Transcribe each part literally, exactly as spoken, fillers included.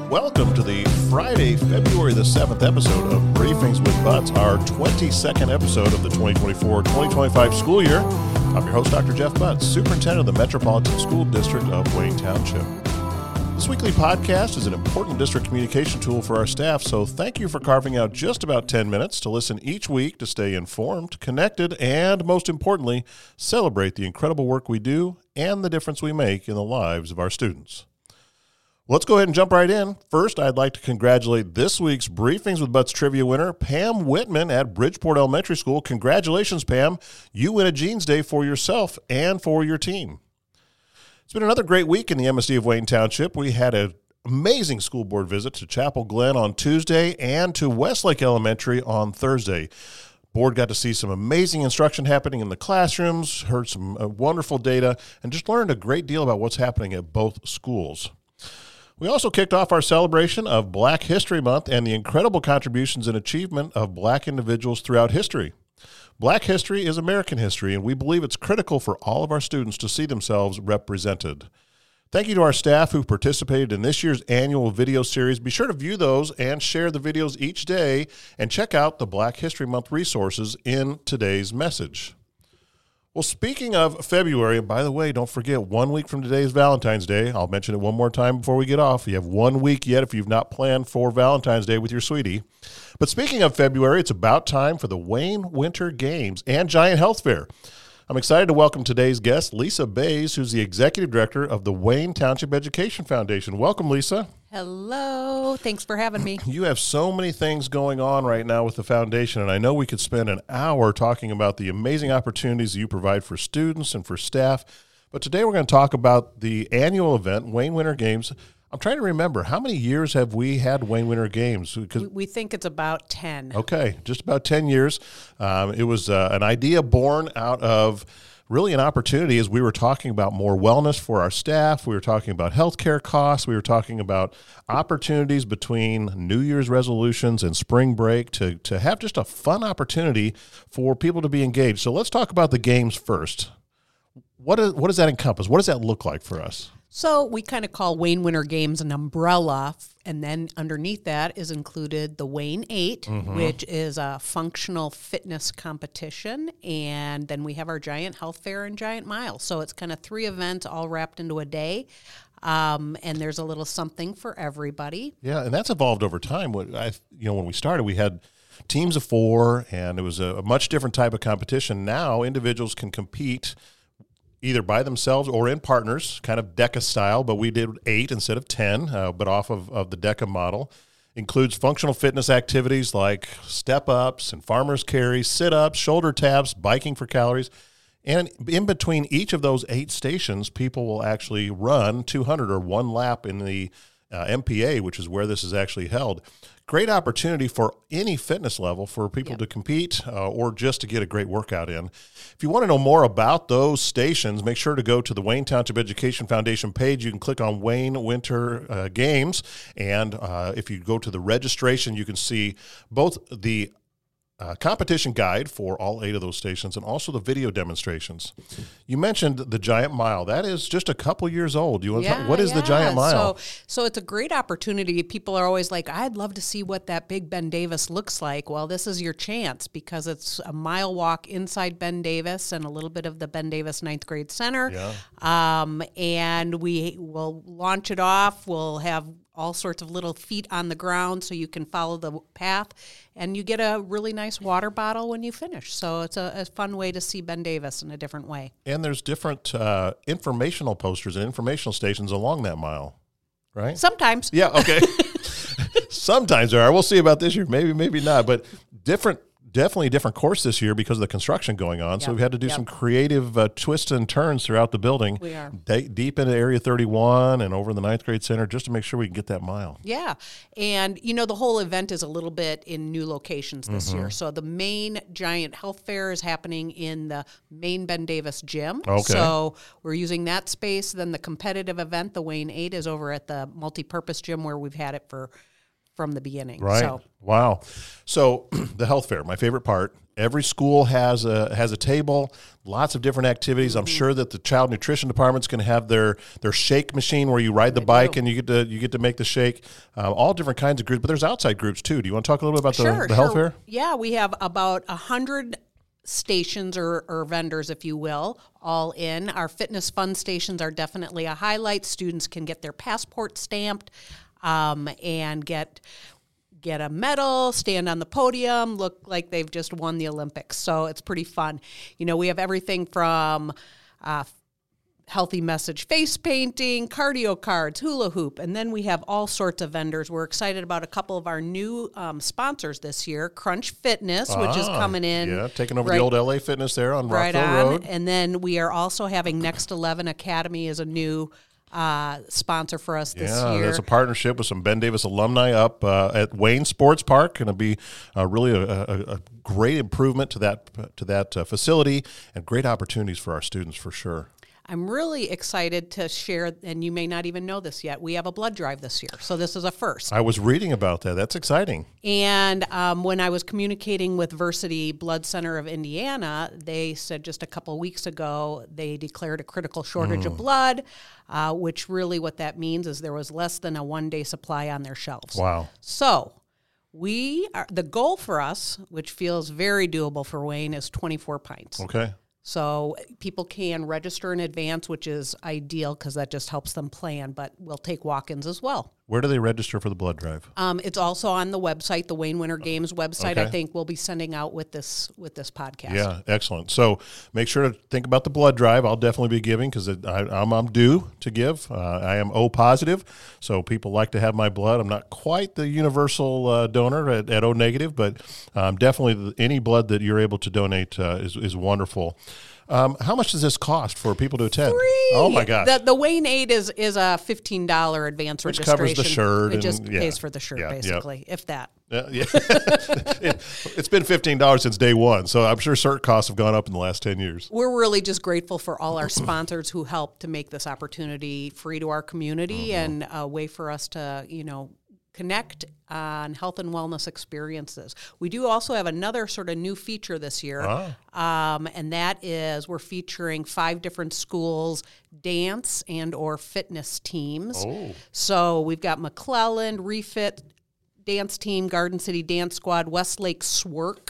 Welcome to the Friday, February the seventh episode of Briefings with Butts, our twenty-second episode of the twenty twenty-four twenty twenty-five school year. I'm your host, Doctor Jeff Butts, Superintendent of the Metropolitan School District of Wayne Township. This weekly podcast is an important district communication tool for our staff, so thank you for carving out just about ten minutes to listen each week to stay informed, connected, and most importantly, celebrate the incredible work we do and the difference we make in the lives of our students. Let's go ahead and jump right in. First, I'd like to congratulate this week's Briefings with Butts trivia winner, Pam Whitman at Bridgeport Elementary School. Congratulations, Pam. You win a Jeans Day for yourself and for your team. It's been another great week in the M S D of Wayne Township. We had an amazing school board visit to Chapel Glen on Tuesday and to Westlake Elementary on Thursday. Board got to see some amazing instruction happening in the classrooms, heard some uh, wonderful data, and just learned a great deal about what's happening at both schools. We also kicked off our celebration of Black History Month and the incredible contributions and achievement of Black individuals throughout history. Black history is American history, and we believe it's critical for all of our students to see themselves represented. Thank you to our staff who participated in this year's annual video series. Be sure to view those and share the videos each day, and check out the Black History Month resources in today's message. Well, speaking of February, and by the way, don't forget, one week from today is Valentine's Day. I'll mention it one more time before we get off. You have one week yet if you've not planned for Valentine's Day with your sweetie. But speaking of February, it's about time for the Wayne Winter Games and Giant Health Fair. I'm excited to welcome today's guest, Lisa Bays, who's the Executive Director of the Wayne Township Education Foundation. Welcome, Lisa. Hello. Thanks for having me. You have so many things going on right now with the foundation, and I know we could spend an hour talking about the amazing opportunities you provide for students and for staff. But today we're going to talk about the annual event, Wayne Winter Games. I'm trying to remember, how many years have we had Wayne Winter Games? We, we think it's about ten. Okay, just about ten years. Um, it was uh, an idea born out of really an opportunity as we were talking about more wellness for our staff. We were talking about healthcare costs. We were talking about opportunities between New Year's resolutions and spring break to, to have just a fun opportunity for people to be engaged. So let's talk about the games first. What is, what does that encompass? What does that look like for us? So we kind of call Wayne Winter Games an umbrella, and then underneath that is included the Wayne eight, mm-hmm. which is a functional fitness competition, and then we have our Giant Health Fair and Giant Mile. So it's kind of three events all wrapped into a day, um, and there's a little something for everybody. Yeah, and that's evolved over time. When I, you know, when we started, we had teams of four, and it was a, a much different type of competition. Now individuals can compete either by themselves or in partners, kind of DECA style, but we did eight instead of ten, uh, but off of, of the DECA model. Includes functional fitness activities like step-ups and farmer's carries, sit-ups, shoulder taps, biking for calories. And in between each of those eight stations, people will actually run two hundred or one lap in the uh, M P A, which is where this is actually held. Great opportunity for any fitness level for people yep. to compete uh, or just to get a great workout in. If you want to know more about those stations, make sure to go to the Wayne Township Education Foundation page. You can click on Wayne Winter uh, Games, and uh, if you go to the registration, you can see both the Uh, competition guide for all eight of those stations and also the video demonstrations. You mentioned the Giant Mile. That is just a couple years old. You want yeah, to talk, what is yeah. the Giant Mile? So, so it's a great opportunity. People are always like, I'd love to see what that big Ben Davis looks like. Well, this is your chance because it's a mile walk inside Ben Davis and a little bit of the Ben Davis ninth grade center. Yeah. Um, and we will launch it off. We'll have all sorts of little feet on the ground so you can follow the path, and you get a really nice water bottle when you finish. So it's a, a fun way to see Ben Davis in a different way. And there's different uh, informational posters and informational stations along that mile, right? Sometimes. Yeah, okay. Sometimes there are. We'll see about this year. Maybe, maybe not. But different, definitely a different course this year because of the construction going on. Yep. So we've had to do yep. some creative uh, twists and turns throughout the building. We are. D- deep into Area thirty-one and over in the ninth grade center just to make sure we can get that mile. Yeah. And, you know, the whole event is a little bit in new locations this mm-hmm. year. So the main Giant Health Fair is happening in the main Ben Davis gym. Okay. So we're using that space. Then the competitive event, the Wayne eight, is over at the multipurpose gym where we've had it for from the beginning. Right. So. Wow. So the health fair, my favorite part. Every school has a has a table, lots of different activities. Mm-hmm. I'm sure that the child nutrition department's going to have their their shake machine where you ride the they bike do. and you get to you get to make the shake. Uh, all different kinds of groups, but there's outside groups too. Do you want to talk a little bit about sure, the, the sure. health fair? Yeah, we have about a hundred stations or, or vendors, if you will, all in. Our fitness fun stations are definitely a highlight. Students can get their passport stamped um, and get get a medal, stand on the podium, look like they've just won the Olympics. So it's pretty fun. You know, we have everything from uh, healthy message face painting, cardio cards, hula hoop, and then we have all sorts of vendors. We're excited about a couple of our new um, sponsors this year, Crunch Fitness, ah, which is coming in. Yeah, taking over right, the old L A Fitness there on right Rockville on. Road. And then we are also having Next eleven Academy as a new Uh, sponsor for us this yeah, year. That's a partnership with some Ben Davis alumni up uh, at Wayne Sports Park. Going to be uh, really a, a, a great improvement to that to that uh, facility and great opportunities for our students for sure. I'm really excited to share, and you may not even know this yet, we have a blood drive this year. So this is a first. I was reading about that. That's exciting. And um, when I was communicating with Versity Blood Center of Indiana, they said just a couple weeks ago they declared a critical shortage mm. of blood, uh, which really what that means is there was less than a one-day supply on their shelves. Wow. So we are, the goal for us, which feels very doable for Wayne, is twenty-four pints. Okay. So people can register in advance, which is ideal because that just helps them plan, but we'll take walk-ins as well. Where do they register for the blood drive? Um, it's also on the website, the Wayne Winter Games website. Okay. I think we'll be sending out with this with this podcast. Yeah, excellent. So make sure to think about the blood drive. I'll definitely be giving because I'm, I'm due to give. Uh, I am O positive, so people like to have my blood. I'm not quite the universal uh, donor at, at O negative, but um, definitely any blood that you're able to donate uh, is, is wonderful. Um, how much does this cost for people to attend? Free. Oh my gosh! The, the Wayne Aid is is a fifteen dollar advance Which registration. covers the shirt. It and, just yeah. pays for the shirt, yeah, basically, yeah. if that. Uh, yeah. it, it's been fifteen dollars since day one, so I'm sure cert costs have gone up in the last ten years. We're really just grateful for all our sponsors who helped to make this opportunity free to our community mm-hmm. and a way for us to, you know, connect on health and wellness experiences. We do also have another sort of new feature this year, ah. um, and that is we're featuring five different schools' dance and or fitness teams. Oh. So we've got McClellan, Refit Dance Team, Garden City Dance Squad, Westlake Swerk,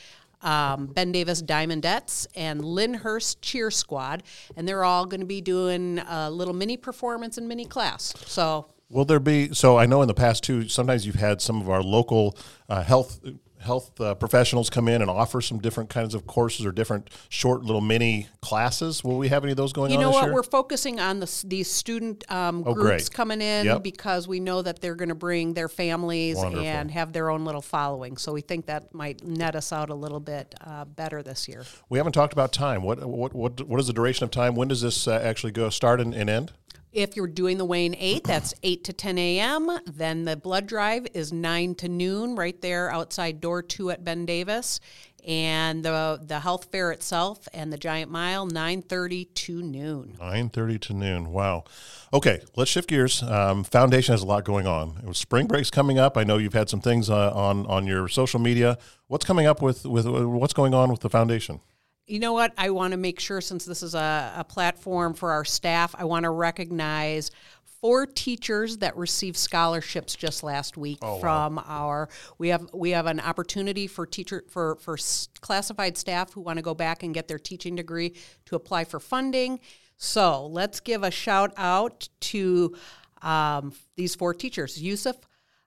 Um, Ben Davis Diamondettes, and Lyndhurst Cheer Squad, and they're all going to be doing a little mini performance and mini class. So, will there be? So, I know in the past too, sometimes you've had some of our local uh, health health uh, professionals come in and offer some different kinds of courses or different short little mini classes. Will we have any of those going you on know this what? year? We're focusing on the, these student um, oh, groups great. coming in Yep. because we know that they're going to bring their families Wonderful. and have their own little following. So we think that might net us out a little bit uh, better this year. We haven't talked about time. What what what what is the duration of time? When does this uh, actually go start and, and end? If you're doing the Wayne eight, that's eight to ten a.m. Then the blood drive is nine to noon right there outside door two at Ben Davis. And the the health fair itself and the Giant Mile, nine thirty to noon. nine thirty to noon. Wow. Okay, let's shift gears. Um, Foundation has a lot going on. It was spring break's coming up. I know you've had some things uh, on, on your social media. What's coming up with, with what's going on with the Foundation? You know what? I want to make sure, since this is a, a platform for our staff, I want to recognize four teachers that received scholarships just last week oh, from wow. our. We have we have an opportunity for teacher for for classified staff who want to go back and get their teaching degree to apply for funding. So let's give a shout out to um, these four teachers: Yusuf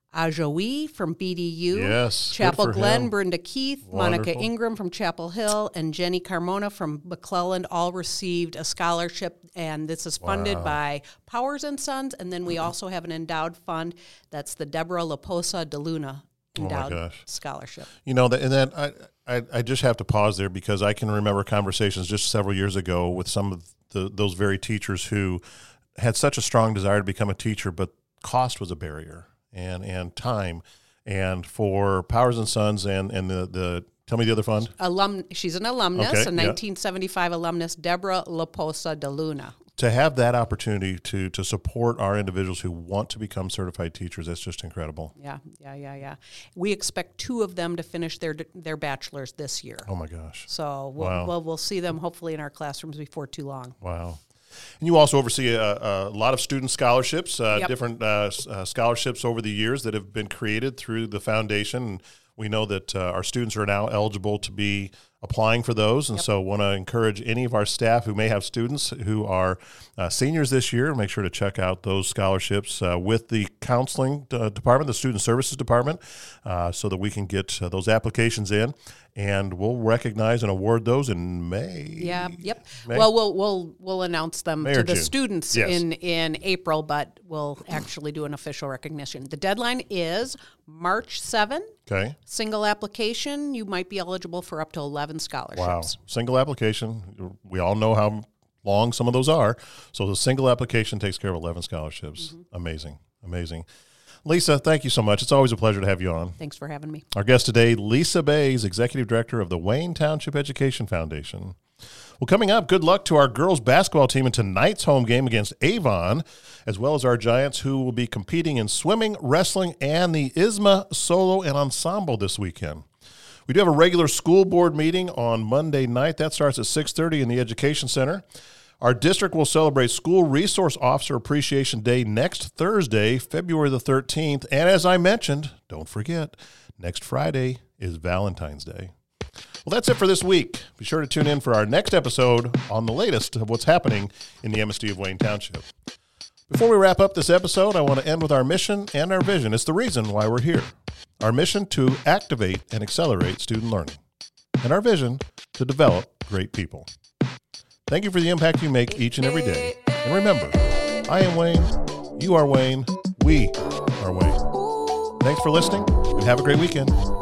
Ajoui from B D U, yes, Chapel Glen, him. Brenda Keith, Wonderful. Monica Ingram from Chapel Hill, and Jenny Carmona from McClelland all received a scholarship, and this is funded wow. by Powers and Sons, and then we also have an endowed fund that's the Deborah Laposa de Luna endowed oh scholarship. You know, and then I, I I just have to pause there because I can remember conversations just several years ago with some of the, those very teachers who had such a strong desire to become a teacher, but cost was a barrier. And and time, and for Powers and Sons and, and the, the tell me the other fund. Alum, she's an alumnus, okay, a nineteen seventy-five yeah. alumnus, Deborah Laposa de Luna. to have that opportunity to to support our individuals who want to become certified teachers, that's just incredible. Yeah, yeah, yeah, yeah. We expect two of them to finish their their bachelor's this year. Oh my gosh! So we'll Wow. we'll, we'll see them hopefully in our classrooms before too long. Wow. And you also oversee a, a lot of student scholarships, uh, Yep. different uh, s- uh, scholarships over the years that have been created through the foundation. And we know that uh, our students are now eligible to be applying for those. And Yep. so want to encourage any of our staff who may have students who are uh, seniors this year, make sure to check out those scholarships uh, with the counseling uh, department, the student services department, uh, so that we can get uh, those applications in. And we'll recognize and award those in May. Yeah, yep. May? Well, we'll we'll we'll announce them May to or the June. students Yes. in in April, but we'll actually do an official recognition. The deadline is March seventh. Okay. Single application, you might be eligible for up to eleven scholarships. Wow. Single application. We all know how long some of those are. So the single application takes care of eleven scholarships. Mm-hmm. Amazing. Amazing. Lisa, thank you so much. It's always a pleasure to have you on. Thanks for having me. Our guest today, Lisa Bays, Executive Director of the Wayne Township Education Foundation. Well, coming up, good luck to our girls basketball team in tonight's home game against Avon, as well as our Giants who will be competing in swimming, wrestling, and the I S M A solo and ensemble this weekend. We do have a regular school board meeting on Monday night. That starts at six thirty in the Education Center. Our district will celebrate School Resource Officer Appreciation Day next Thursday, February the thirteenth. And as I mentioned, don't forget, next Friday is Valentine's Day. Well, that's it for this week. Be sure to tune in for our next episode on the latest of what's happening in the M S D of Wayne Township. Before we wrap up this episode, I want to end with our mission and our vision. It's the reason why we're here. Our mission to activate and accelerate student learning. And our vision to develop great people. Thank you for the impact you make each and every day. And remember, I am Wayne, you are Wayne, we are Wayne. Thanks for listening, and have a great weekend.